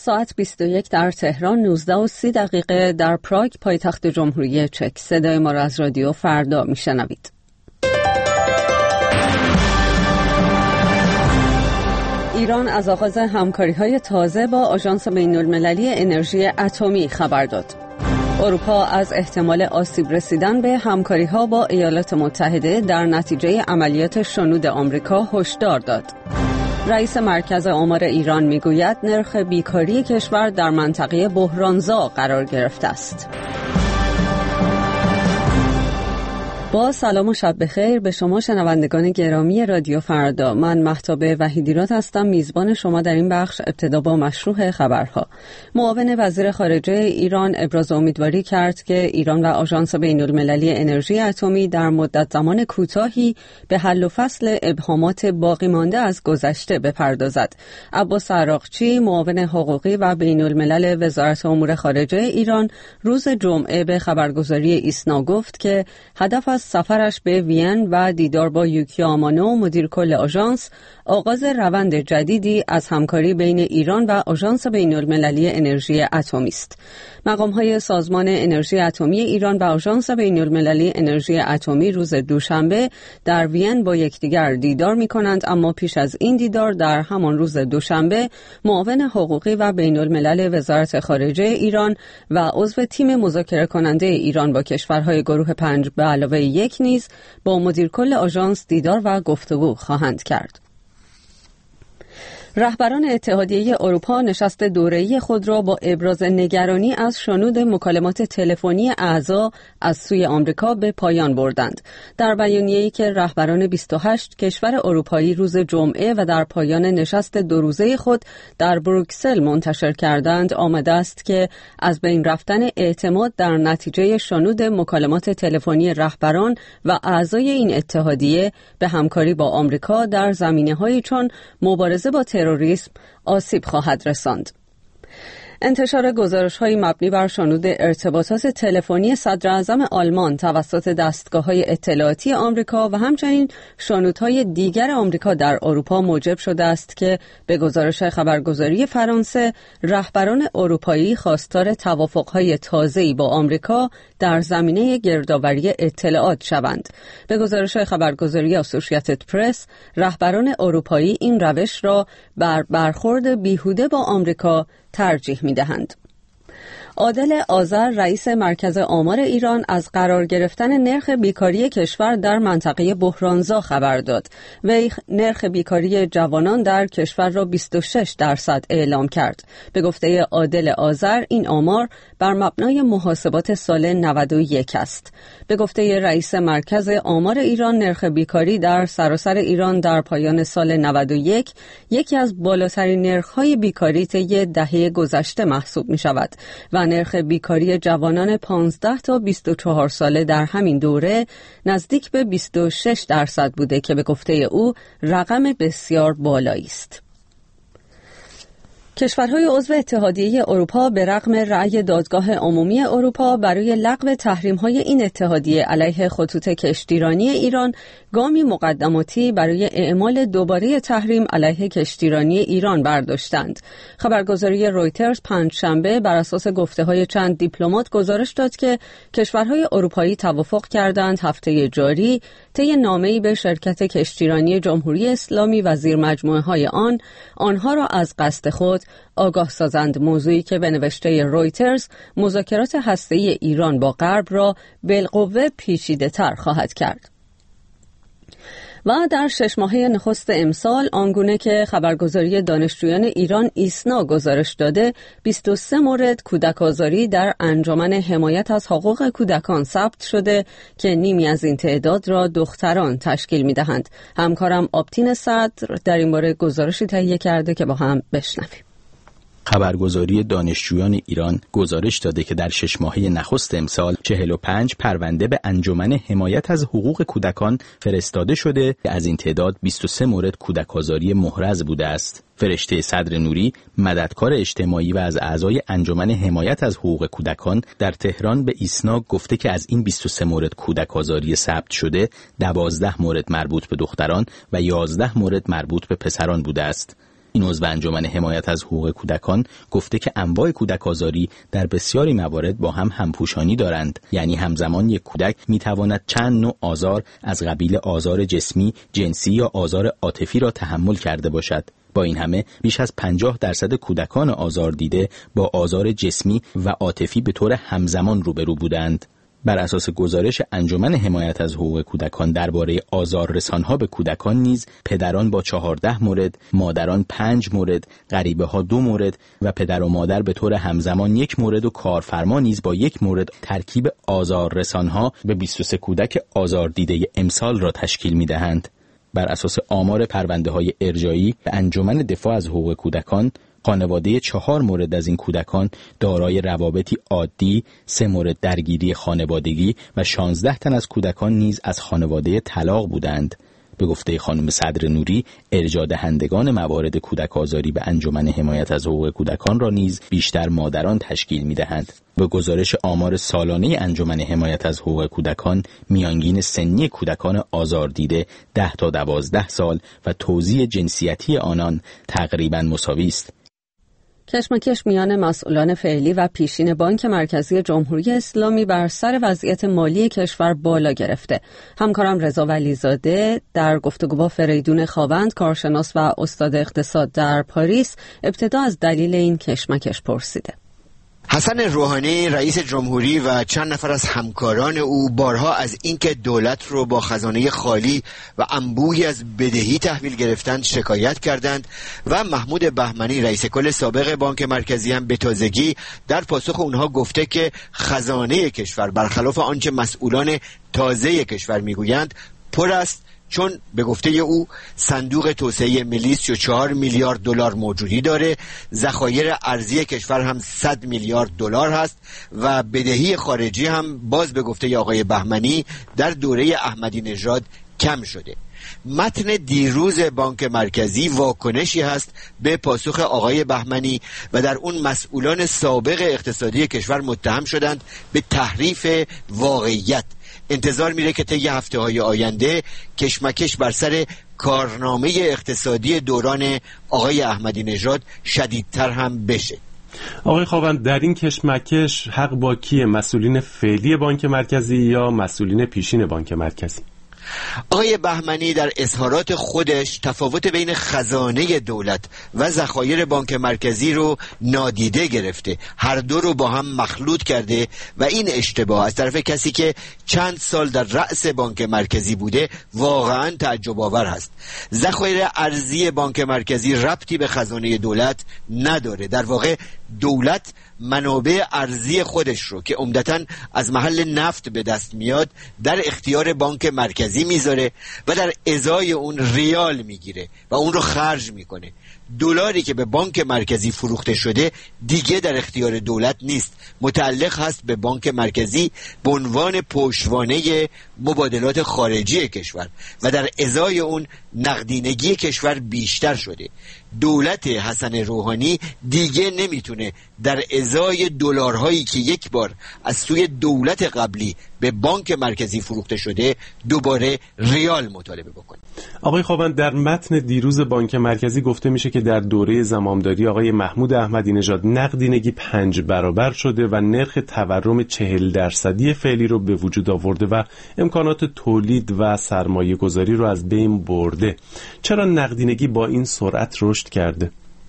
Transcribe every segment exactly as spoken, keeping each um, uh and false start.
ساعت بیست و یک در تهران، نوزده و سی دقیقه در پراگ پایتخت جمهوری چک. صدای ما را از رادیو فردا میشنوید. ایران از آغاز همکاری‌های تازه با آژانس بین‌المللی انرژی اتمی خبر داد. اروپا از احتمال آسیب رسیدن به همکاری‌ها با ایالات متحده در نتیجه عملیات شنود آمریکا هشدار داد. رئیس مرکز آمار ایران میگوید نرخ بیکاری کشور در منطقه بحرانزا قرار گرفته است. با سلام و شب بخیر به شما شنوندگان گرامی رادیو فردا. من مهتاب وحیدیراد هستم، میزبان شما در این بخش. ابتدا با مشروع خبرها. معاون وزیر خارجه ایران ابراز امیدواری کرد که ایران و آژانس بین‌المللی انرژی اتمی در مدت زمان کوتاهی به حل و فصل ابهامات باقی مانده از گذشته بپردازد. عباس عراقچی، معاون حقوقی و بین‌الملل وزارت امور خارجه ایران، روز جمعه به خبرگزاری ایسنا گفت که هدف از سفرش به وین و دیدار با یوکی آمانو، مدیر کل آژانس، آغاز روند جدیدی از همکاری بین ایران و آژانس بین‌المللی انرژی اتمی است. مقام‌های سازمان انرژی اتمی ایران و آژانس بین‌المللی انرژی اتمی روز دوشنبه در وین با یکدیگر دیدار می‌کنند، اما پیش از این دیدار در همان روز دوشنبه معاون حقوقی و بین‌الملل وزارت خارجه ایران و عضو تیم مذاکره کننده ایران با کشورهای گروه پنج به علاوه یک نیز با مدیر کل آژانس دیدار و گفتگو خواهند کرد. رهبران اتحادیه اروپا نشست دوره‌ای خود را با ابراز نگرانی از شنود مکالمات تلفنی اعضا از سوی آمریکا به پایان بردند. در بیانیه‌ای که رهبران بیست و هشت کشور اروپایی روز جمعه و در پایان نشست دو روزه خود در بروکسل منتشر کردند، آمده است که از بین رفتن اعتماد در نتیجه شنود مکالمات تلفنی رهبران و اعضای این اتحادیه به همکاری با آمریکا در زمینه‌هایی چون مبارزه با تروریسم آسیب خواهد رساند. انتشار گزارش‌های مبنی بر شنود ارتباطات تلفنی صدر اعظم آلمان توسط دستگاه‌های اطلاعاتی آمریکا و همچنین شنودهای دیگر آمریکا در اروپا موجب شده است که به گزارش خبرگزاری فرانسه رهبران اروپایی خواستار توافق‌های تازه‌ای با آمریکا در زمینه گردآوری اطلاعات شوند. به گزارش خبرگزاری اسوسییتد پرس، رهبران اروپایی این روش را بر برخورد بیهوده با آمریکا ترجیح می‌دهند. عادل آذر، رئیس مرکز آمار ایران، از قرار گرفتن نرخ بیکاری کشور در منطقه بحرانزا خبر داد. وی نرخ بیکاری جوانان در کشور را بیست و شش درصد اعلام کرد. به گفته عادل آذر این آمار بر مبنای محاسبات سال نود و یک است. به گفته رئیس مرکز آمار ایران، نرخ بیکاری در سراسر ایران در پایان سال نود و یک یکی از بالاترین نرخ‌های بیکاری طی دهه گذشته محسوب می‌شود و نرخ بیکاری جوانان پانزده تا بیست و چهار ساله در همین دوره نزدیک به بیست و شش درصد بوده که به گفته او رقم بسیار بالایی است. کشورهای عضو اتحادیه اروپا به رغم رأی دادگاه عمومی اروپا برای لغو تحریم‌های این اتحادیه علیه خطوط کشتیرانی ایران گامی مقدماتی برای اعمال دوباره تحریم علیه کشتیرانی ایران برداشتند. خبرگزاری رویترز پنجشنبه بر اساس گفته‌های چند دیپلمات گزارش داد که کشورهای اروپایی توافق کردند هفته جاری طی نامه‌ای به شرکت کشتیرانی جمهوری اسلامی و زیر مجموعه‌های آن آنها را از قصد خود آگاه سازند، موضوعی که به نوشته رویترز مذاکرات هسته‌ای ایران با غرب را بالقوه پیچیده‌تر خواهد کرد. و در شش ماهه نخست امسال، آنگونه که خبرگزاری دانشجویان ایران ایسنا گزارش داده، بیست و سه مورد کودک آزاری در انجمن حمایت از حقوق کودکان ثبت شده که نیمی از این تعداد را دختران تشکیل می‌دهند. همکارم آبتین صدر در این باره گزارشی تهیه کرده که با هم بشنویم. خبرگزاری دانشجویان ایران گزارش داده که در شش ماهه نخست امسال چهل و پنج پرونده به انجمن حمایت از حقوق کودکان فرستاده شده که از این تعداد بیست و سه مورد کودک آزاری محرز بوده است. فرشته صدر نوری، مددکار اجتماعی و از اعضای انجمن حمایت از حقوق کودکان، در تهران به ایسنا گفته که از این بیست و سه مورد کودک آزاری ثبت شده، دوازده مورد مربوط به دختران و یازده مورد مربوط به پسران بوده است. این عضو انجمن حمایت از حقوق کودکان گفته که انواع کودک آزاری در بسیاری موارد با هم همپوشانی دارند، یعنی همزمان یک کودک میتواند چند نوع آزار از قبیل آزار جسمی، جنسی یا آزار عاطفی را تحمل کرده باشد. با این همه بیش از پنجاه درصد کودکان آزار دیده با آزار جسمی و عاطفی به طور همزمان روبرو بودند. بر اساس گزارش انجمن حمایت از حقوق کودکان درباره آزار رسانها به کودکان نیز پدران با چهارده مورد، مادران پنج مورد، غریبه ها دو مورد و پدر و مادر به طور همزمان یک مورد و کارفرما نیز با یک مورد ترکیب آزار رسانها به بیست و سه کودک آزار دیده امسال را تشکیل می دهند. بر اساس آمار پرونده های ارجاعی به انجمن دفاع از حقوق کودکان، خانواده چهار مورد از این کودکان دارای روابطی عادی، سه مورد درگیری خانوادگی و شانزده تن از کودکان نیز از خانواده طلاق بودند. به گفته خانم صدر نوری، ارجاع دهندگان موارد کودک آزاری به انجمن حمایت از حقوق کودکان را نیز بیشتر مادران تشکیل می‌دهند. به گزارش آمار سالانه انجمن حمایت از حقوق کودکان، میانگین سنی کودکان آزار دیده ده تا دوازده سال و توزیع جنسیتی آنان تقریباً مساوی است. کشمکش میان مسئولان فعلی و پیشین بانک مرکزی جمهوری اسلامی بر سر وضعیت مالی کشور بالا گرفته. همکارم رضا ولیزاده در گفتگو با فریدون خاوند، کارشناس و استاد اقتصاد در پاریس، ابتدا از دلیل این کشمکش پرسیده. حسن روحانی رئیس جمهوری و چند نفر از همکاران او بارها از اینکه دولت رو با خزانه خالی و انبوهی از بدهی تحویل گرفتند شکایت کردند و محمود بهمنی رئیس کل سابق بانک مرکزی هم به تازگی در پاسخ اونها گفته که خزانه کشور برخلاف آنچه مسئولان تازه کشور میگویند پر است، چون به گفته او صندوق توسعه ملی سی و چهار میلیارد دلار موجودی داره، ذخایر ارزی کشور هم صد میلیارد دلار هست و بدهی خارجی هم باز به گفته آقای بهمنی در دوره احمدی نژاد کم شده. متن دیروز بانک مرکزی واکنشی هست به پاسخ آقای بهمنی و در اون مسئولان سابق اقتصادی کشور متهم شدند به تحریف واقعیت. انتظار میره که طی هفته‌های آینده کشمکش بر سر کارنامه اقتصادی دوران آقای احمدی نژاد شدیدتر هم بشه. آقای خاوند، در این کشمکش حق با کیه؟ مسئولین فعلی بانک مرکزی یا مسئولین پیشین بانک مرکزی؟ آقای بهمنی در اظهارات خودش تفاوت بین خزانه دولت و ذخایر بانک مرکزی رو نادیده گرفته، هر دو رو با هم مخلوط کرده و این اشتباه از طرف کسی که چند سال در رأس بانک مرکزی بوده واقعا تعجب آور هست. ذخایر ارزی بانک مرکزی ربطی به خزانه دولت نداره. در واقع دولت منابع ارزی خودش رو که عمدتاً از محل نفت به دست میاد در اختیار بانک مرکزی میذاره و در ازای اون ریال میگیره و اون رو خرج میکنه. دلاری که به بانک مرکزی فروخته شده دیگه در اختیار دولت نیست، متعلق هست به بانک مرکزی به عنوان پشتوانه مبادلات خارجی کشور و در ازای اون نقدینگی کشور بیشتر شده. دولت حسن روحانی دیگه نمیتونه در ازای دلارهایی که یک بار از سوی دولت قبلی به بانک مرکزی فروخته شده دوباره ریال مطالبه بکنه. آقای خاوند، در متن دیروز بانک مرکزی گفته میشه که در دوره زمامداری آقای محمود احمدی نژاد نقدینگی پنج برابر شده و نرخ تورم چهل درصدی فعلی رو به وجود آورده و امکانات تولید و سرمایه گذاری رو از بین برده. چرا نقدینگی با این سرعت رشد کرده؟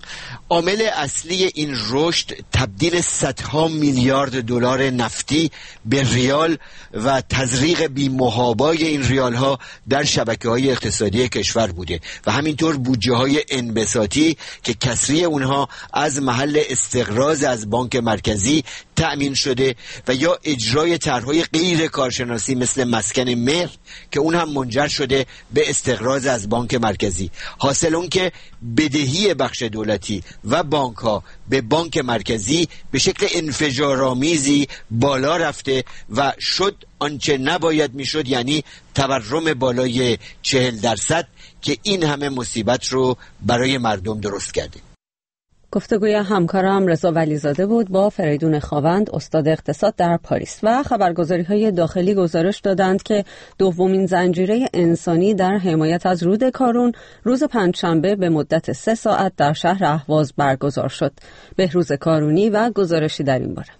عامل اصلی این رشد تبدیل صدها میلیارد دلار نفتی به ریال و تزریق بی‌محابای این ریال ها در شبکه‌های اقتصادی کشور بوده و همینطور بودجه های انبساطی که کسری اونها از محل استقراض از بانک مرکزی تأمین شده و یا اجرای طرح‌های غیر کارشناسی مثل مسکن مهر که اون هم منجر شده به استقراض از بانک مرکزی. حاصل اون که بدهی بخش دولتی و بانک ها به بانک مرکزی به شکل انفجارآمیزی بالا رفته و شد آنچه نباید میشد، یعنی تورم بالای چهل درصد که این همه مصیبت رو برای مردم درست کرده. گفتگوی همکارم رضا ولیزاده بود با فریدون خاوند، استاد اقتصاد در پاریس. و خبرگزاری‌های داخلی گزارش دادند که دومین زنجیره انسانی در حمایت از رود کارون روز پنجشنبه به مدت سه ساعت در شهر اهواز برگزار شد. بهروز کارونی و گزارشی در این باره.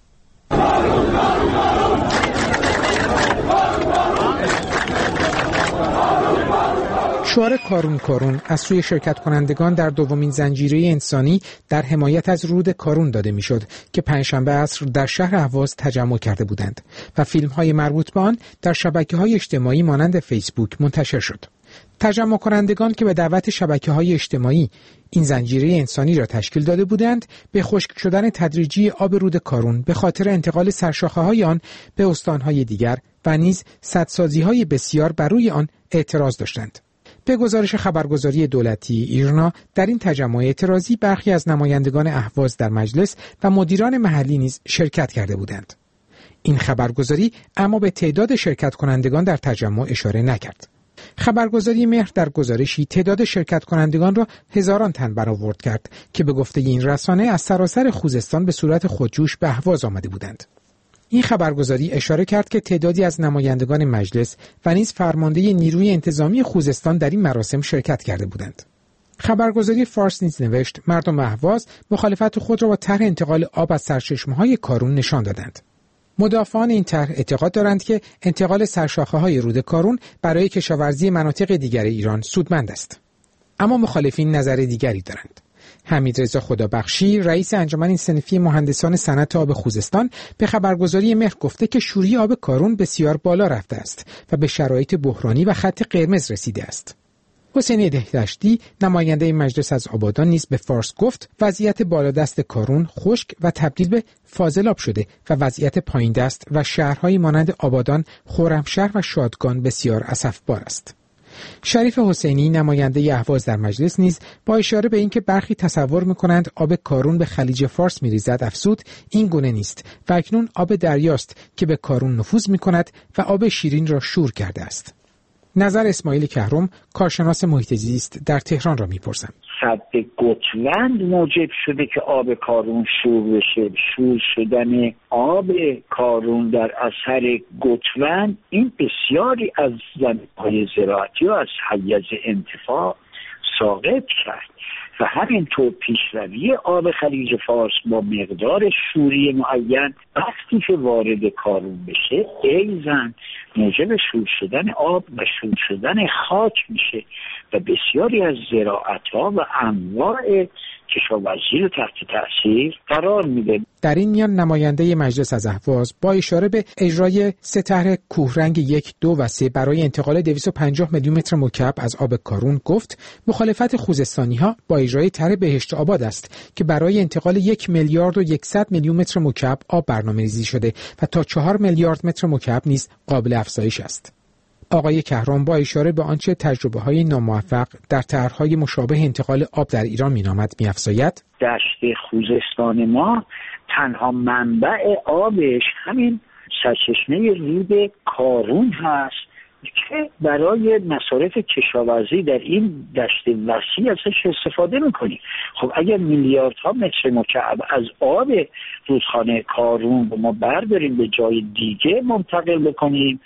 شعار کارون کارون از سوی شرکت کنندگان در دومین زنجیره انسانی در حمایت از رود کارون داده میشد که پنجشنبه عصر در شهر اهواز تجمع کرده بودند و فیلم‌های مربوط به آن در شبکه‌های اجتماعی مانند فیسبوک منتشر شد. تجمع کنندگان که به دعوت شبکه‌های اجتماعی این زنجیره انسانی را تشکیل داده بودند، به خشک شدن تدریجی آب رود کارون به خاطر انتقال سرشاخه‌های آن به استان‌های دیگر و نیز سدسازی‌های بسیار بر روی آن اعتراض داشتند. به گزارش خبرگزاری دولتی ایرنا، در این تجمع اعتراضی برخی از نمایندگان اهواز در مجلس و مدیران محلی نیز شرکت کرده بودند. این خبرگزاری اما به تعداد شرکت کنندگان در تجمع اشاره نکرد. خبرگزاری مهر در گزارشی تعداد شرکت کنندگان را هزاران تن برآورد کرد که به گفته این رسانه از سراسر خوزستان به صورت خودجوش به اهواز آمده بودند. این خبرگزاری اشاره کرد که تعدادی از نمایندگان مجلس و نیز فرمانده نیروی انتظامی خوزستان در این مراسم شرکت کرده بودند. خبرگزاری فارس نیز نوشت مردم اهواز مخالفت خود را با طرح انتقال آب از سرچشمه‌های کارون نشان دادند. مدافعان این طرح اعتقاد دارند که انتقال سرشاخه‌های رود کارون برای کشاورزی مناطق دیگر ایران سودمند است. اما مخالفین نظر دیگری دارند. حمیدرضا خدابخشی، رئیس انجمن صنفی مهندسان صنعت آب خوزستان، به خبرگزاری مهر گفته که شوری آب کارون بسیار بالا رفته است و به شرایط بحرانی و خط قرمز رسیده است. حسین دهدشتی، نماینده مجلس از آبادان، نیز به فارس گفت وضعیت بالادست کارون خشک و تبدیل به فاضلاب شده و وضعیت پایین دست و شهرهای مانند آبادان، خرمشهر و شادگان بسیار اسفبار است. شریف حسینی، نماینده اهواز در مجلس، نیز با اشاره به اینکه برخی تصور می‌کنند آب کارون به خلیج فارس می‌ریزد افزود این گونه نیست و اکنون آب دریاست که به کارون نفوذ می‌کند و آب شیرین را شور کرده است. نظر اسماعیل کهرم، کارشناس محیط زیست در تهران را می‌پرسم. سد گوتلند موجب شده که آب کارون شور بشه. شور شدن آب کارون در اثر گوتلند این بسیاری از زمین‌های زراعتی و از حیز انتفاع ساقط کرد و همینطور پیشروی آب خلیج فارس با مقدار شوری معین وقتی که وارد کارون بشه ایزن موجب شور شدن آب و شور شدن خاک میشه و بسیاری از زراعت‌ها و انواع کشاورزی رو تحت تأثیر قرار میده. در این میان نماینده مجلس از اهواز با اشاره به اجرای سه طرح کوهرنگ یک، دو و سه برای انتقال دویست و پنجاه میلیون متر مکعب از آب کارون گفت مخالفت خوزستانی‌ها با اجرای طرح بهشت آباد است که برای انتقال یک میلیارد و صد میلیون متر مکعب آب برنامه‌ریزی شده و تا چهار میلیارد متر مکعب نیز قابل افزایش است. آقای کهرم با اشاره به آنچه تجربه‌های ناموفق در طرح‌های مشابه انتقال آب در ایران می‌نامد می‌افزاید دشت خوزستان ما تنها منبع آبش همین سرچشمه رود کارون هست که برای مصارف کشاورزی در این دشت وسیع ازش استفاده می‌کنیم. خب اگر میلیاردها متر مکعب از آب رودخانه کارون رو ما برداریم به جای دیگه منتقل بکنیم،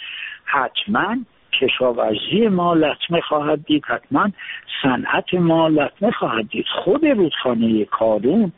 حتما کشاورزی ما لطمه خواهد دید، حتما صنعت ما لطمه خواهد دید. خود رودخانه کارون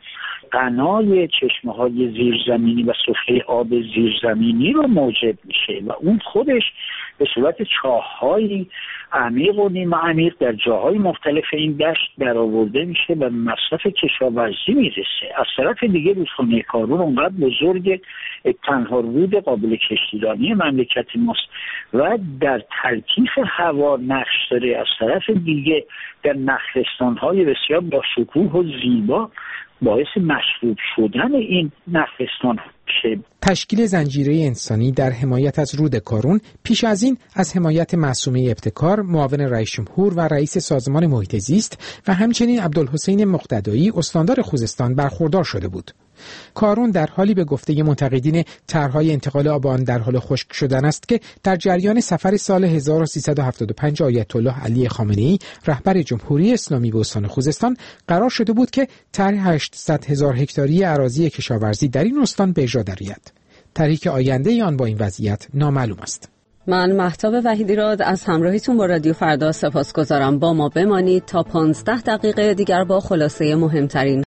قنای چشمه‌های زیرزمینی و سفره آب زیرزمینی رو موجب میشه و اون خودش به صورت چاه‌های عمیق و نیمه عمیق در جاهای مختلف این دشت برآورده میشه و مصرف کشاورزی میرسه. از طرف دیگه رودخانه کارون اونقدر بزرگ، تنها رود قابل کشتیرانی مملکت ماست و در تلطیف هوا نقش داره. از طرف دیگه در نخلستان‌های بسیار با شکوه و زیبا باعث مشروب شدن این نخلستان شد. تشکیل زنجیره انسانی در حمایت از رود کارون پیش از این از حمایت معصومه ابتکار، معاون رئیس جمهور و رئیس سازمان محیط زیست و همچنین عبدالحسین مقتدایی استاندار خوزستان برخوردار شده بود. کارون در حالی به گفته منتقدین طرح‌های انتقال آب آن در حال خشک شدن است که در جریان سفر سال هزار و سیصد و هفتاد و پنج آیت الله علی خامنه‌ای رهبر جمهوری اسلامی به استان خوزستان قرار شده بود که طرح هشتصد هزار هکتاری اراضی کشاورزی در این استان به اجرا درآید. طرحی که آینده آن با این وضعیت نامعلوم است. من مهتاب وحیدی‌راد از همراهیتون با رادیو فردا سپاسگزارم. با ما بمانید تا پانزده دقیقه دیگر با خلاصه مهمترین